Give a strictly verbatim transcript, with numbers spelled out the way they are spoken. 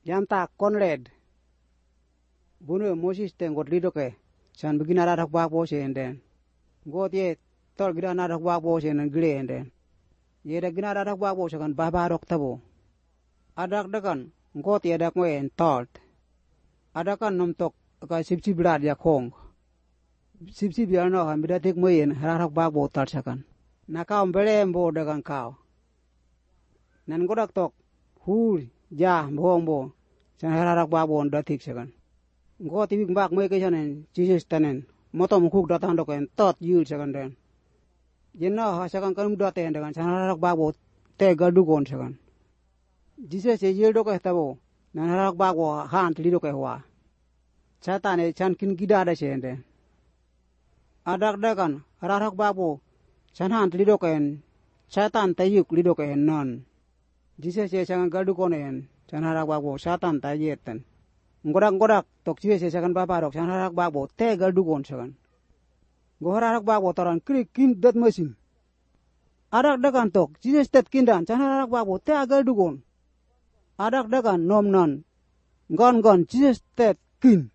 Yanta Conrad. Bunu Moses tengot lido ke. San begina radak bak bo senden. Got ye tol gida nadak bak bo senden gile enden. Ye da gina radak bak bo sakan baba rok tabo. Adak dakan got ye dak moen talt. Adakan nom tok ka sipsi brad ya kong. Sipsi biar no kan bida tik moen radak bak bo talt sakan. Nakau mbele mbo dakan kau. Nan godak tok hul ja bohong bo. San radak bak bo ndatik sakan. Got ibik bak moe ke sanen Jesus tanen. Motom kuk datang doken tot yul sakan den. Jenna ha sakan kan muda ten dengan san radak bak bo te gadugon sakan. Jesus ye yul doke tabo. Nan radak bak bo han tli doke wa. Satan e chan kin gida ada sende. Adak dakan radak bak bo san han tli doken Satan tayuk li doke non. Jesus ye sakan gadugon en san radak bak bo Satan tayetan. Ngodak-ngodak tok ciwe sesakan bapa rok san harak babo tegal dugon sakan. Go harak babo taran krik kin dat mesin. Adak dakan tok ciwe stet kindan san harak babo tegal dugon. Adak dakan nom non. Gon gon ciwe stet kin.